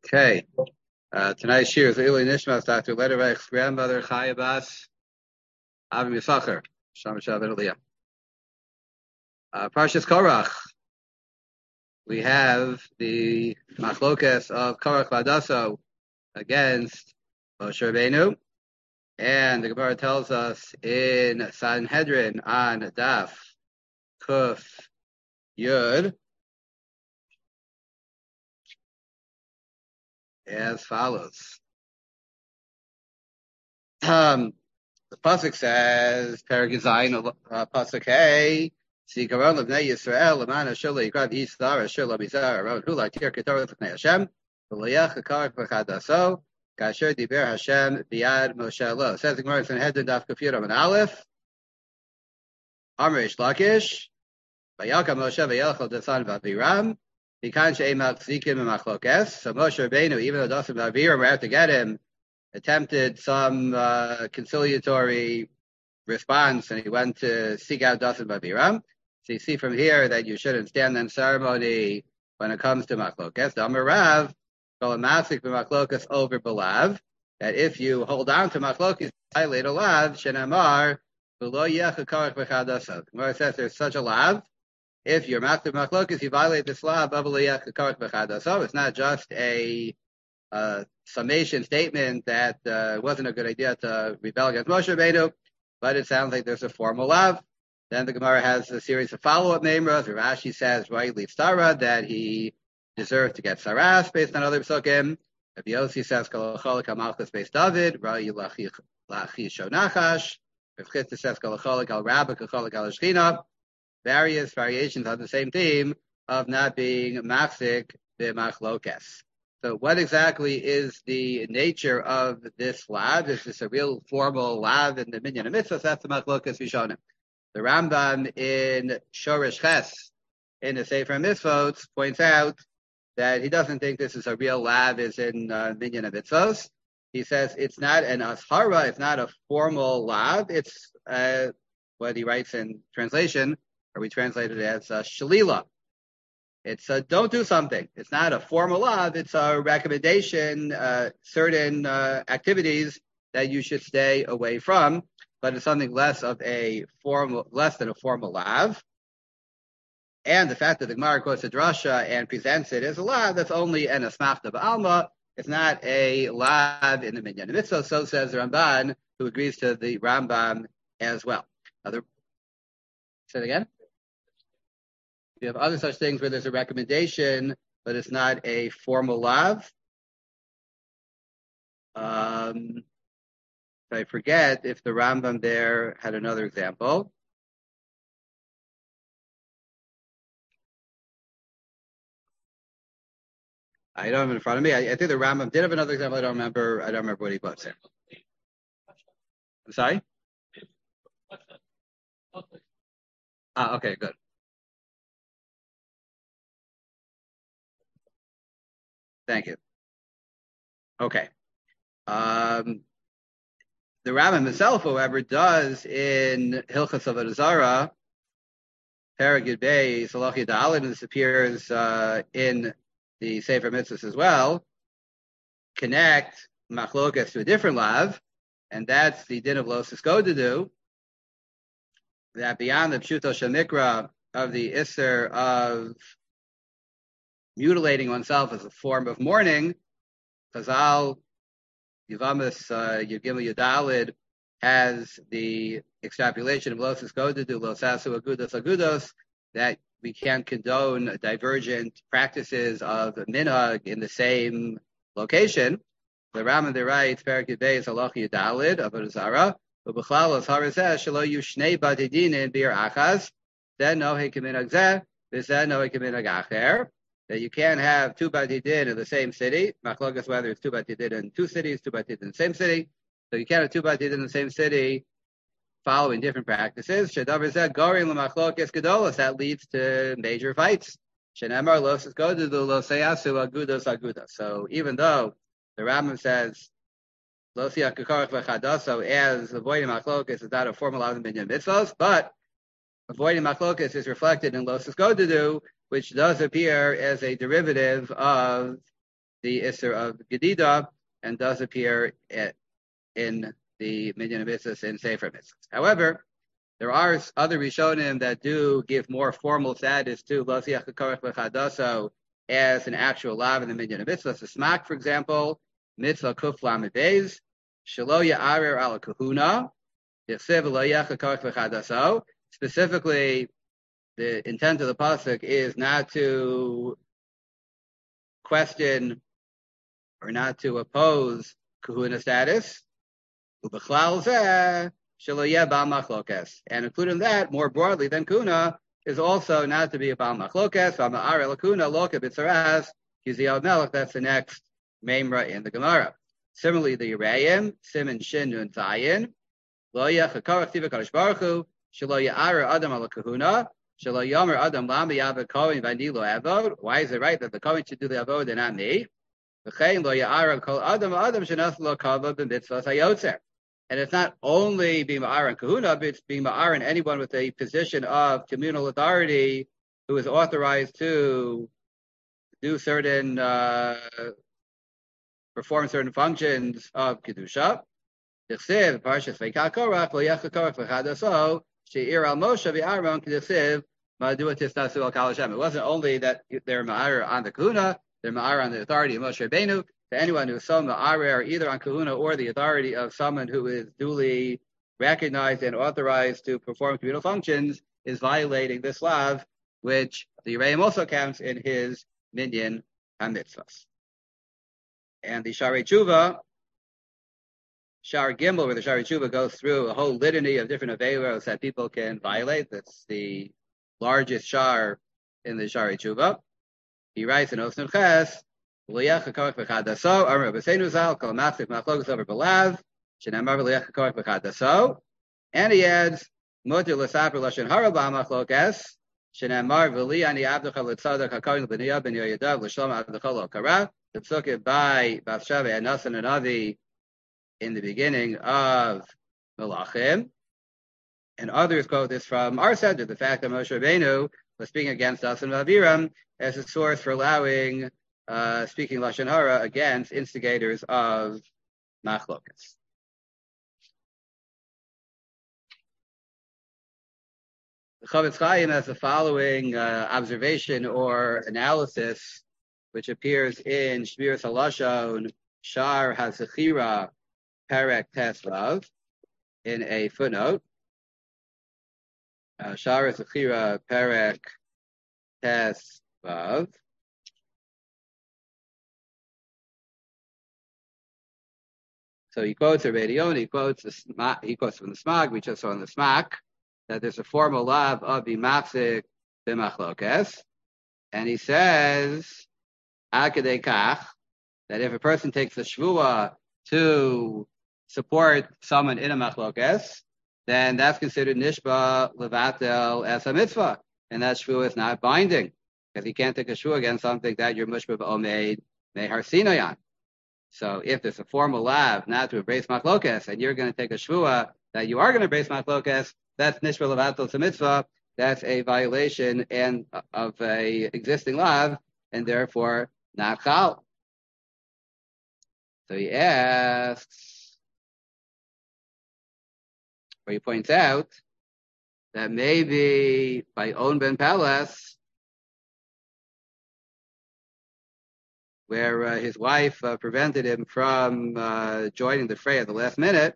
Okay. Tonight's shir is Eli Nishmas, Dr. Lederreich's grandmother, Chaya Bas, Avim Yisachar, Shalom Shabbat Aliyah. Parshas Korach. We have the machlokes of Korach Vadaso against Moshe Rabbeinu. And the Gemara tells us in Sanhedrin on Daf Kuf Yud as follows. The pasuk says, Perek Zayin, pasuk Hey, Zikaron Lebnei Yisrael, Leman Asher Leyikrav Yisrael, Asher Labizar, Aron Hula Tir Ketor Lefnei Hashem, V'Layach Karach V'Chadaso, Kasher Diber Hashem Biad Moshe Lo. Says the Gemara in Sanhedrin Daf Kuf Yud Amud Aleph, Amr Ish Lakish, Vayakam Moshe Vayelchel Dasan V'Aviram, Vikan She'ei Machzikim V'Machlokes. So Moshe Rabbeinu, even though Dasan V'Aviram were out to get him, attempted some conciliatory response, and he went to seek out Dasan V'Aviram. So you see from here that you shouldn't stand on ceremony when it comes to Machlokes. The Amar Rav, call a Masik B'Machlokes over Belav, that if you hold on to Machlokes, violate a Lav, Shenamar, V'lo Yech HaKarach V'Chadaso. The Gemara says there's such a Lav. If you're Masik B'Machlokes, you violate this Lav, V'lo Yech HaKarach V'Chadaso. It's not just a summation statement that it wasn't a good idea to rebel against Moshe Rabbeinu, but it sounds like there's a formal lav. Then the Gemara has a series of follow-up memras. Rashi says, rightly Stara, that he deserved to get Saras based on other psukim. Rabbi Yossi says, Kalacholik HaMalchus based David, Ra'i Lachi Shonachash. Rav Chista says, Kalacholik Al Rabba, Kalacholik Al Shechina. Various variations on the same theme of not being machzik b'machlokes. So what exactly is the nature of this lav? Is this a real formal lav in the Minyan HaMitzvah? That's the Machlokas Rishonim. The Rambam in Shoresh Ches, in the Sefer HaMitzvot, points out that he doesn't think this is a real lav as in Minyan HaMitzvot. He says it's not an ashara, it's not a formal lav, it's what he writes in translation, or we translate it as shalila. It's don't do something. It's not a formal law. It's a recommendation, certain activities that you should stay away from, but it's something less than a formal lav. And the fact that the Gemara quotes a drasha and presents it as a lav, that's only an asmachta ba'alma. It's not a lav in the Minyan HaMitzvah. So says the Ramban, who agrees to the Rambam as well. Say it again. You have other such things where there's a recommendation, but it's not a formal lav. I forget if the Rambam there had another example. I don't have it in front of me. I think the Rambam did have another example. I don't remember what he puts there. I'm sorry? Okay, good. Thank you. Okay. The Rambam himself, however, does in Hilchas Avodah Zarah, Perek Yud Bey, Salach Yudalid, and this appears in the Sefer Mitzvahs as well, connect Machlokas to a different lav, and that's the din of Lo Siskodedu, that beyond the Pshuto Shamikra of the Isser of mutilating oneself as a form of mourning, Chazal, Yivamis, Yudgimel Yudalid, has the extrapolation of Los Iskodedu, Los Asu Agudos, that we can't condone divergent practices of minhag in the same location. The Rambam there writes, Perek Yud Bey Salach Yudalid, Avodah Zarah, Ubechlalos Harazeh, Shelo Yu Shnei Badidin in Bir Achaz, then Nohe Keminag Zeh, V'zeh Nohe Keminag Acher, that you can't have two batidin in the same city. Machlokas, whether it's two batidin in two cities, two batidin in the same city. So you can't have two batidin in the same city following different practices. Shedavar zeh gorim l'machlokas gedolos. That leads to major fights. Shenemar lo siskodedu lo seyasu agudos agudos. So even though the Rambam says lo siach kakarach v'chadaso as avoiding machlokas is not a formal law in Minyan Mitzvos, but avoiding machlokas is reflected in lo siskodedu, which does appear as a derivative of the Isser of Gedida and does appear in the Minyan Mitzvahs in Sefer Mitzvahs. However, there are other Rishonim that do give more formal status to Lo Siach HaKorach L'Chadaso as an actual lav in the Minyan Mitzvahs. The Smak, for example, Mitzvah Kuf Lamed Beis, Shelo Ya'arer Al Kahuna, Yichsev Lo Siach HaKorach L'Chadaso. Specifically, the intent of the pasuk is not to question or not to oppose kahuna status. And including that, more broadly than kuna, is also not to be a bal machlokes. That's the next memra in the Gemara. Similarly, the Yerayim, Siman Shin Nun Zayin, Lo Yachakar Chtiva Kadosh Baruch Hu, Shelo Ya'arer Adam Ala Kahuna, Shelo Yomer Adam Lama Yavad Kohen Vani Lo Avod. Why is it right that the Kohen should do the Avod and not me? V'chein Lo Ya'arer Kol Adam Adam Shenas Lo Kavod B'Mitzvahs HaYotzer. And it's not only being Ma'ar and Kahuna, but it's being Ma'ar and anyone with a position of communal authority who is authorized to do certain, perform certain functions of Kedusha. It wasn't only that they're Ma'ar on the Kahuna, they're Ma'ar on the authority of Moshe Rabbeinu. To anyone who is so ma'arer either on kahuna or the authority of someone who is duly recognized and authorized to perform communal functions is violating this lav, which the Yerayim also counts in his minyan ha-mitzvahs. And the Shari Tshuva, Shar Gimel, where the Shari Tshuva goes through a whole litany of different averos that people can violate. That's the largest shar in the Shari Tshuva. He writes in Osnul Ches, and he adds, and he adds Mutter l'saper lashon hara b'machlokes shenamar v'li ani abducha l'tzadak hakarin l'bniyah ben yoyadav l'shlom abducha lo kara. The psukim by Bathsheba and Nasan and Avi in the beginning of Melachim, and others quote this from our Seder, the fact that Moshe Rabbeinu was speaking against Nasan and Aviram as a source for allowing speaking lashon hara against instigators of machlokas. The Chavetz Chaim has the following observation or analysis, which appears in Shmiras HaLashon Shar HaZechira Perek Tesvav in a footnote. Shar HaZechira Perek Tesvav. So he quotes a Redion, he quotes from the Smag, we just saw in the Smak, that there's a formal lav of the mafsik b'machlokes, and he says, akadei kach, that if a person takes a shvua to support someone in a machlokes, then that's considered nishba levatel as a mitzvah, and that shvua is not binding, because you can't take a shvua against something that you're mushba b'omeid meharsinayan. So if there's a formal lav not to embrace machlokes, and you're going to take a shvua that you are going to embrace machlokes, that's nishba levatel mitzvah. That's a violation and of a existing lav, and therefore not chal. So he asks, or he points out that maybe by On ben Peles, where his wife prevented him from joining the fray at the last minute.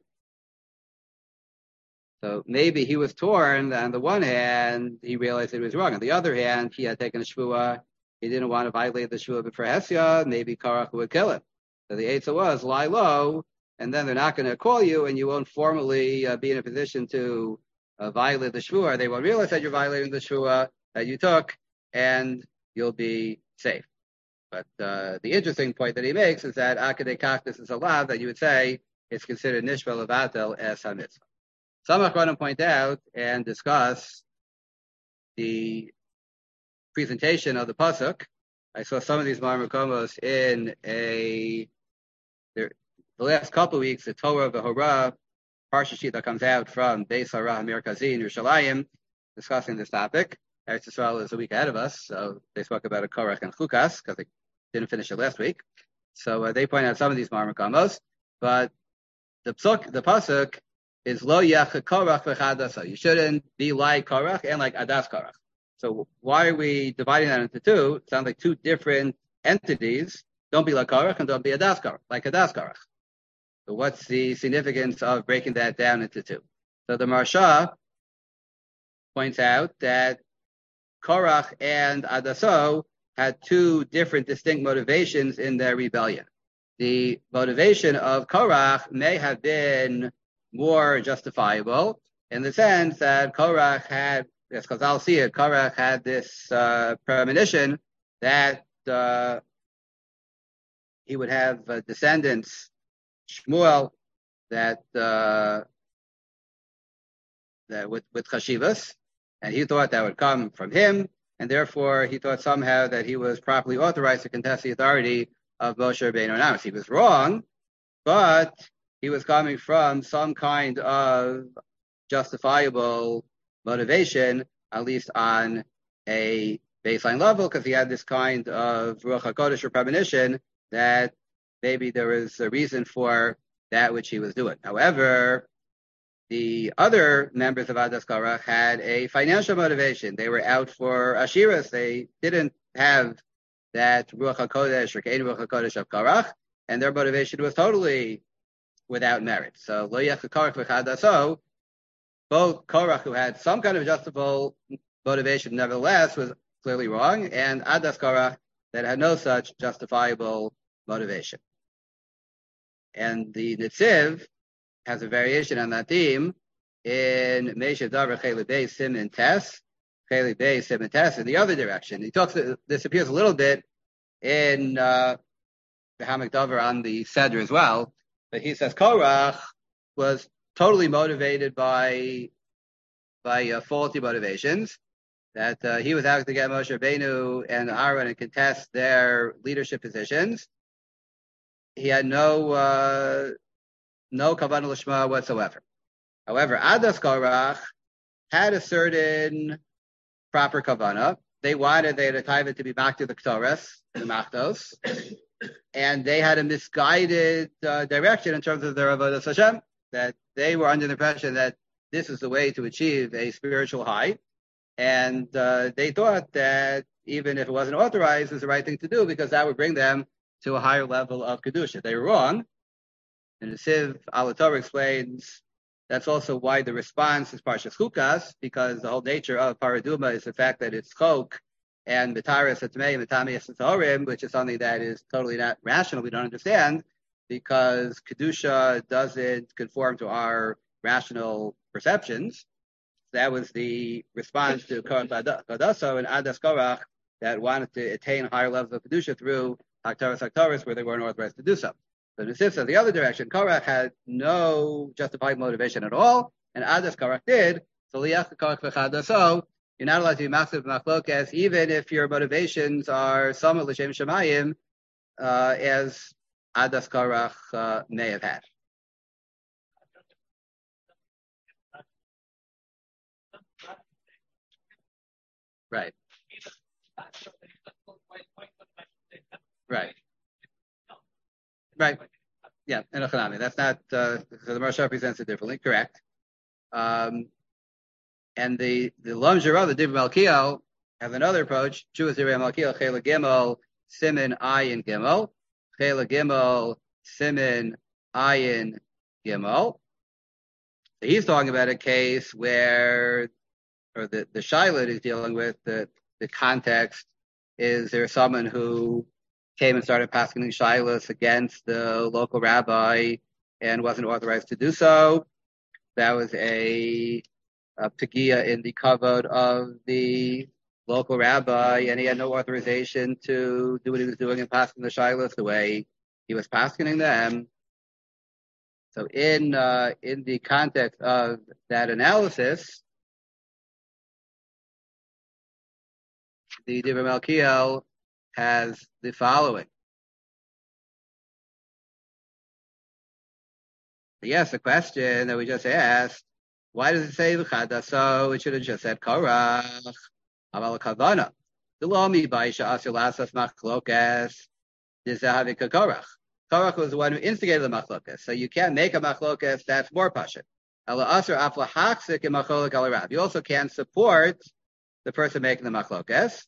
So maybe he was torn. On the one hand, he realized it was wrong. On the other hand, he had taken a shvua. He didn't want to violate the shvua before Hesya. Maybe Karach would kill him. So the Eitzah was lie low, and then they're not going to call you, and you won't formally be in a position to violate the shvua. They won't realize that you're violating the shvua that you took, and you'll be safe. But the interesting point that he makes is that akadei kach, this is a law that you would say is considered nishba levatel as ha-mitzvah. Some achronim point out and discuss the presentation of the pasuk. I saw some of these marmakomos in the last couple of weeks, the Torah of the Horah parsha sheet that comes out from Beis Hara Merkazi in Yerushalayim, discussing this topic. Eretz Yisrael is a week ahead of us, so they spoke about a Korach and Chukas because they didn't finish it last week. So they point out some of these marmakamos, but the pasuk is lo yach korach v'chadasa. You shouldn't be like Korach and like Adas Korach. So why are we dividing that into two? It sounds like two different entities. Don't be like Korach and don't be Adas Korach, like Adas Korach. So what's the significance of breaking that down into two? So the Marsha points out that Korach and Adaso had two different distinct motivations in their rebellion. The motivation of Korach may have been more justifiable in the sense that Korach had, as Chazal see it, Korach had this premonition that he would have descendants, Shmuel, that with chashivas, and he thought that would come from him, and therefore he thought somehow that he was properly authorized to contest the authority of Moshe Rabbeinu Amos. He was wrong, but he was coming from some kind of justifiable motivation, at least on a baseline level, because he had this kind of Ruach HaKodesh or premonition that maybe there was a reason for that which he was doing. However, the other members of Adas Korach had a financial motivation. They were out for Ashiras. They didn't have that Ruach HaKodesh or Kein Ruach HaKodesh of Korach, and their motivation was totally without merit. So, Lo Yech Korach V'Chadaso, both Korach, who had some kind of justifiable motivation, nevertheless, was clearly wrong, and Adas Korach, that had no such justifiable motivation. And the Netziv has a variation on that theme in Meishav Davar Cheli Beis Siman Tes, Cheli Beis Siman Tes in the other direction. He talks. This appears a little bit in the Hamak Davar on the Seder as well, but he says Korach was totally motivated by faulty motivations. That he was out to get Moshe Rabbeinu and Aaron and contest their leadership positions. He had no kavanah l'shma whatsoever. However, Adas Korach had a certain proper kavanah. They had a taiva to be back to the Ktores, the Machtos, and they had a misguided direction in terms of their avodas Hashem, that they were under the impression that this is the way to achieve a spiritual high, and they thought that even if it wasn't authorized, it was the right thing to do because that would bring them to a higher level of Kedusha. They were wrong. And the Siv Alatorah explains that's also why the response is Parshas Chukas, because the whole nature of Paraduma is the fact that it's Chok and Mitaris Atmei and Mitami Esatorim, which is something that is totally not rational. We don't understand because Kedusha doesn't conform to our rational perceptions. That was the response to Korach Hadaso and Adas Korach that wanted to attain higher levels of Kedusha through Haktaras where they weren't authorized to do so. So the Sif says the other direction, Korach had no justified motivation at all, and Adas Korach did. So Liach Korach V'Chadaso, you're not allowed to be Machzor B'Machlokas, even if your motivations are somewhat L'Shem Shemayim, as Adas Korach may have had. Right. Right. Right. Yeah, in Echanami. That's not, so the Marsha presents it differently, correct. And the Lam Jirah, the Dibra Malkiel, have another approach. Jewish Dibra Malkiel, Chela Gimel, Simin, Ayin, Gimel. Chela Gimel, Simin, Ayin, Gimel. So he's talking about a case where, or the Shiloh is dealing with, the context is there someone who came and started passing shilas against the local rabbi and wasn't authorized to do so. That was a pegia in the kavod of the local rabbi, and he had no authorization to do what he was doing and passing the shilas the way he was passing them. So in the context of that analysis, the Dibra Malkiel has the following. Yes, the question that we just asked, why does it say V'Chadaso? It should have just said Korach, Aval Kavana. The law mi baisha asir lasas machlokas. Dizahavika Korach. Korach was the one who instigated the machlokas. So you can't make a machlokas that's more pashut. You also can't support the person making the machlokas.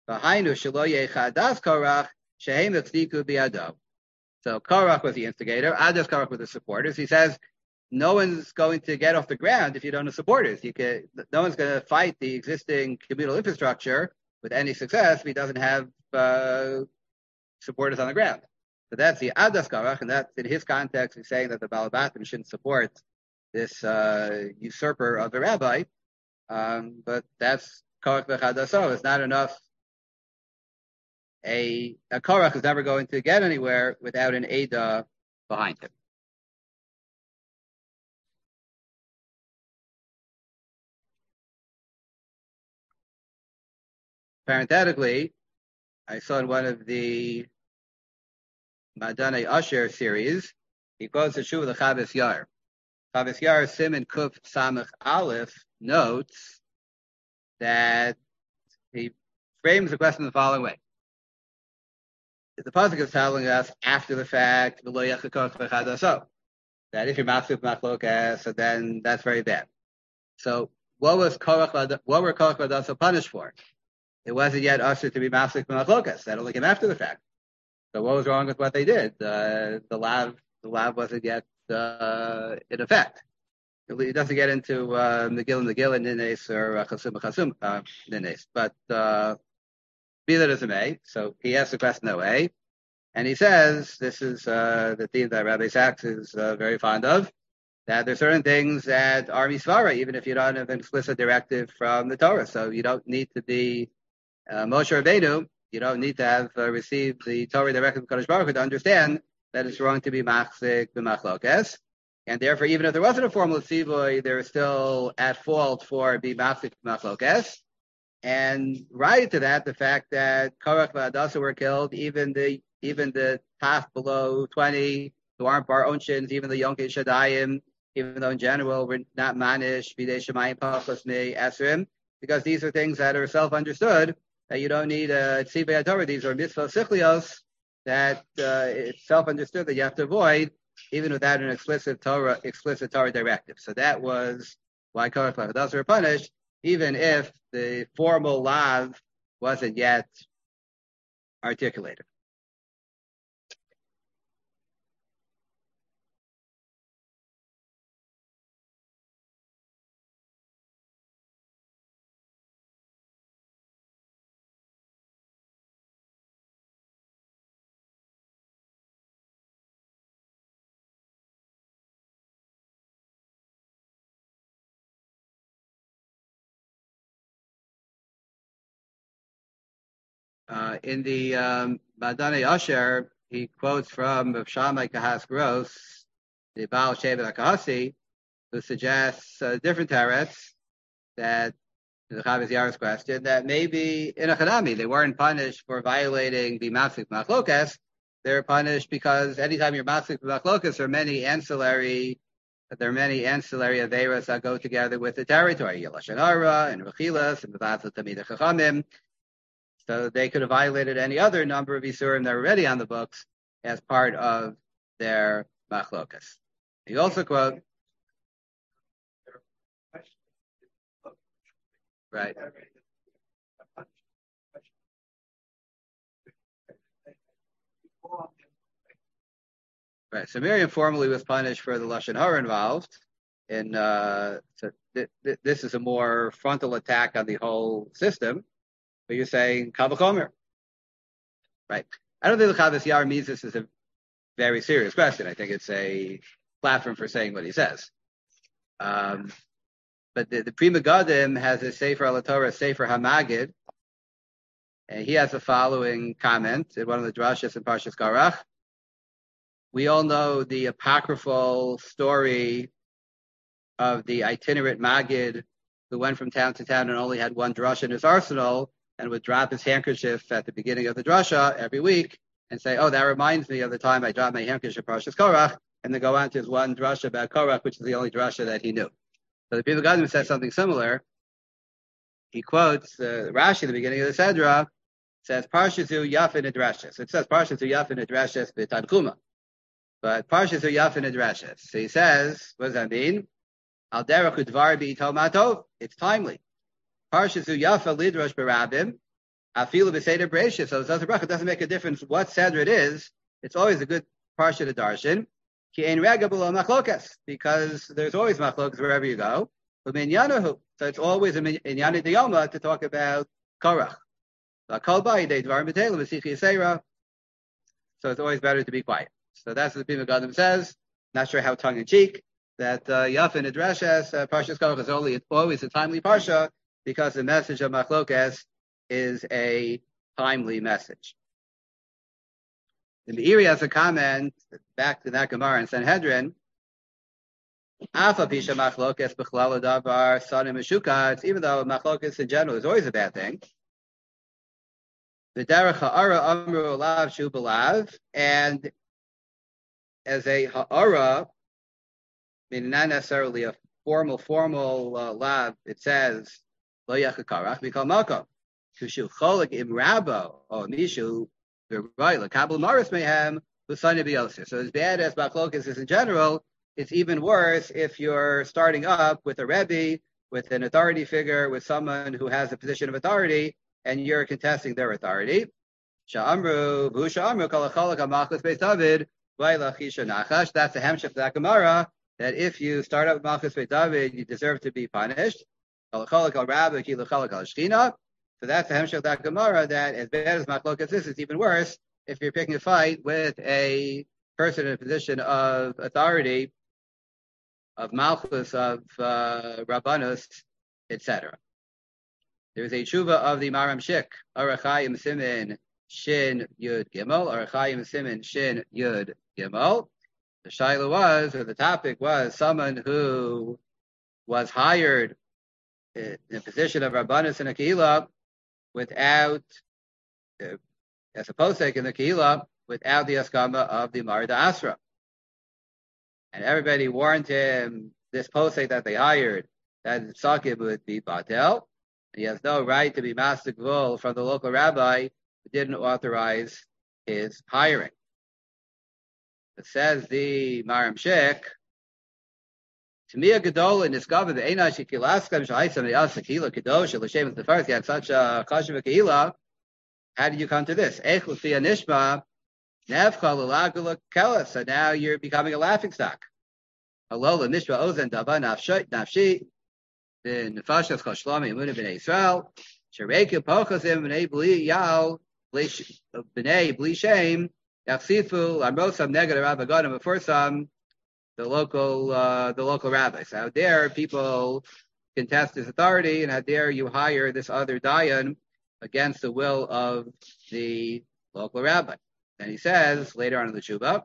So Korach was the instigator. Adas Korach was the supporters. He says, no one's going to get off the ground if you don't have supporters. No one's going to fight the existing communal infrastructure with any success if he doesn't have supporters on the ground. So that's the Adas Korach, and that's in his context. He's saying that the Balabatim shouldn't support this usurper of the rabbi. But that's Korach v'chadaso. It's not enough. A Korach is never going to get anywhere without an Ada behind him. Parenthetically, I saw in one of the Madane Asher series, he quotes the Shuv of the Chavis Yar. Chavis Yar Simon Kuf Samach Aleph notes that he frames the question the following way. The pasuk is telling us after the fact, that if you're machzir machlokas, then that's very bad. So what were Korach v'Hadassah punished for? It wasn't yet usher to be machzir machlokas. That only came after the fact. So what was wrong with what they did? The lav wasn't yet in effect. It doesn't get into Megillah and Nines or Chasum Nines, but be that as it may. So he asks the question that way, and he says this is the theme that Rabbi Sachs is very fond of. That there's certain things that are misvara, even if you don't have an explicit directive from the Torah. So you don't need to be Moshe Rabbeinu. You don't need to have received the Torah directive from Kadosh Baruch Hu to understand that it's wrong to be machzik b'machlokes. And therefore, even if there wasn't a formal tzivoy, they're still at fault for being machzik b'machlokes. And right to that, the fact that Korach and Hadassah were killed, even the half below 20 who aren't bar onshins, even the Yonkei Shadayim, even though in general we're not manish, bidei shemayim pachos me esrim, because these are things that are self-understood, that you don't need a tzivei Torah. These are mitzvah sichlios that it's self-understood that you have to avoid, even without an explicit Torah directive. So that was why Korach and Hadassah were punished, even if the formal lav wasn't yet articulated. In the Madane Asher, he quotes from Shammai Kahas Gross, the Baal Shevet HaKahasi, who suggests different teretz that the Chavis Yar's question, that maybe in a Chanami they weren't punished for violating the Machzik Machlokas. They're punished because anytime you're Machzik Machlokas, there are many ancillary averas that go together with the territory, Lashon Hara and Rechilas and Mevatel Tamid Chachamim. So they could have violated any other number of Isurim that were already on the books as part of their machlokas. He also quote, right. Right. So Miriam formally was punished for the Lashon Hara involved. This is a more frontal attack on the whole system. But you're saying Kal V'chomer, right? I don't think the Chavis Yar means this is a very serious question. I think it's a platform for saying what he says. But the Pri Megadim has a Sefer al Torah, Sefer Hamagid, and he has the following comment in one of the drashas in Parshas Korach. We all know the apocryphal story of the itinerant Magid who went from town to town and only had one drasha in his arsenal, and would drop his handkerchief at the beginning of the drasha every week and say, oh, that reminds me of the time I dropped my handkerchief Parshas Korach, and then go on to his one drasha about Korach, which is the only drasha that he knew. So the Pri Megadim says something similar. He quotes Rashi at the beginning of the Sedra, says Parshizu Yafin Adreshes. It says Parshizu Yafin Adreshes B'Tanchuma. But Parshizu Yafin Adreshes. So he says, what does that mean? Al derech udvar b'itomatov. It's timely. Parshizu Yafa Lidrash Barabim. Afilu b'Seder Bereshis. So it doesn't make a difference what Seder it is. It's always a good Parsha to darshan. Ki ein rega below machlokas. Because there's always machlokas wherever you go. But minyanahu. So it's always a minyana diyoma to talk about Korach. So it's always better to be quiet. So that's what the Pima Gadim says. Not sure how tongue in cheek that Yafin Adreshes Parshas Korach is always a timely parsha because the message of Machlokas is a timely message. The Meiri has a comment back to that Gemara in Sanhedrin. Afa pisha Machlokas b'chlal davar sanim meshukatz. Even though Machlokas in general is always a bad thing. The derech ha'ara amru lav shu b'lav, and as a ha'ara, meaning not necessarily a formal lav, it says lo yachakarach mikol makom kushu cholik im rabo or mishu v'roi l'kabel maris mehem v'sani b'yosir. So as bad as machlokas is in general, it's even worse if you're starting up with a rebbe, with an authority figure, with someone who has a position of authority, and you're contesting their authority. Sha'amru, v'hu sha'amru, kol ha'cholak ha'machlis beis David, v'ayla chisha nachash. That's the hemshech of that Gemara, that if you start up with Machlis beis David, you deserve to be punished. Kol ha'cholak ha'rabbi, ki l'cholak ha'shchina. So that's the hemshech of that Gemara, that as bad as machlokas is, it's even worse if you're picking a fight with a person in a position of authority, of malchus, of rabbanus, etc. There is a tshuva of the Maram Shik, Arachayim Simin Shin Yud Gimel, Arachayim Simin Shin Yud Gimel. The shaila was, or the topic was, someone who was hired in a position of rabbanus in a kehillah without, as a posek in the kehillah, without the askama of the Marda Asra. And everybody warned him, this posek that they hired, that the sakib would be batel. He has no right to be master gvul from the local rabbi who didn't authorize his hiring. It says the Maram Shik, Tamia Gadol in discovered the Eina Shikilaskam Shaisam the Asakila Kadosh Lashem is the first. He had such a Kashiv Kehila. How did you come to this? Echlufi Nishma Nevcha Lulagula Kelis. So now you're becoming a laughing stock. Alola Nishma Ozen Dava Nafshi. The Nefashas Chol Shlami Emunah B'nei Yisrael, Shereku Pochasim B'nei B'li Yal B'nei B'li Shem Yachsifu Lamrosam Neged Rabbi Gadim before some the local rabbis. How dare people contest his authority, and how dare you hire this other dayan against the will of the local rabbi? And he says later on in the Shuvah,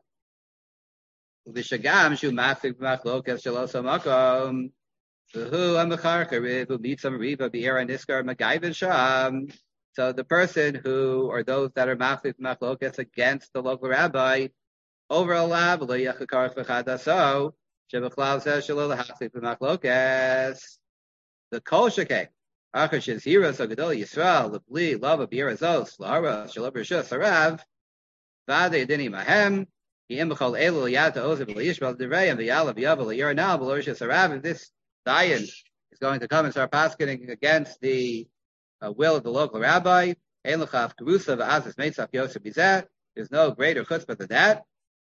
V'shagam Shu Masik B'machlokas Shalosa Makom. So the person who, or those that are machlokas against the local rabbi, over a lab, the kol shekeh, achashes hiras agadol Yisrael, the bli love of Yerazos, Lara Shalom Rishus Harav, Vade Dini Mahem. This Dayan is going to come and start paskening against the will of the local rabbi. There's no greater chutzpah than that.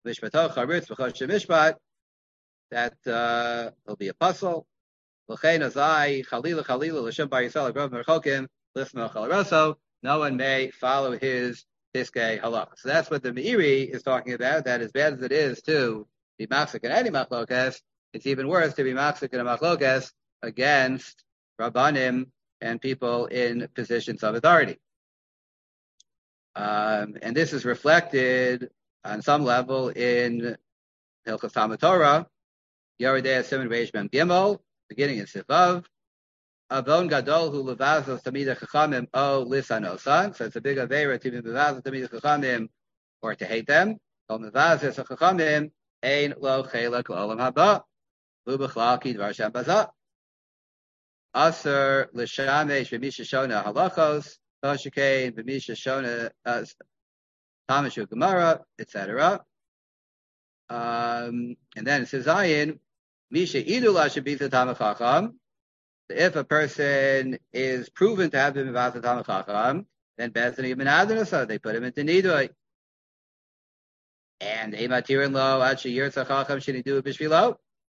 That will be a puzzle. No one may follow his piskei halach. So that's what the Meiri is talking about. That as bad as it is to be machzik in any machlokas, it's even worse to be machzik in a machlokas against rabbanim and people in positions of authority. And this is reflected on some level in Hilchos Talmud Torah, Yoredei Siman Reish Mem Gimel, beginning in Sivav. Avon Gadol Hu Levazos Tamid Chachamim O Lisanosan. So it's a big avera to be Levazos Tamid Chachamim or to hate them. O Levazos Chachamim Ein Lo Chelak Olam Haba. Ubechlal Ki Dvar Shem Bazah. Aser L'Shamesh V'Misha Shona Halachos Toshikain, B'misha Shona, Tamashu Gemara, etc. And then it says Ayin, Misha Idula Shabita Tamachacham. If a person is proven to have been Mivasa Tamachacham, then Bethany Ibn Adonasa, they put him into Nidui. And Ematirin Lo, Achi Yirtzachacham, Shinidu Bishvilo.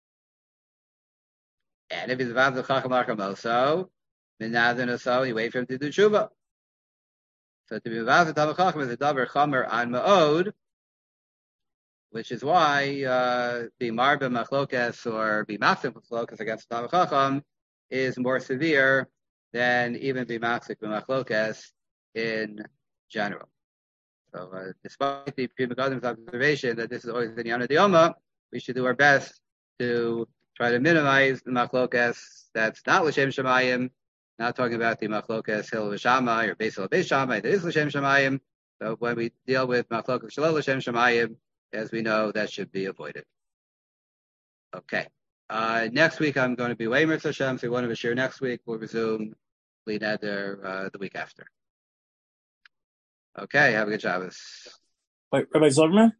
And if he's Mivasa Chacham Akamoso, Min Adonasa, you wait for him to do Tshuva. So to be Mivasa Tamachacham is a Davar Chomer on Ma'od, which is why be Marba Machlokes or be Machzik Machlokes against Tamachacham is more severe than even be Machzik Machlokes in general. So despite the Pri Megadim's observation that this is always the Yana Dioma, we should do our best to try to minimize the Machlokes that's not L'Shem Shemayim, not talking about the Machlokes Hil V'Shamai or Beis Beis Shammai that is L'Shem Shemayim. So when we deal with Machlokes Shalol L'Shem Shemayim, as we know, that should be avoided. Okay. Next week, I'm going to be away, Mirz Hashem. So you want to share next week, we'll resume Bli Neder the week after. Okay. Have a good Shabbos. Wait, Rabbi Zogner?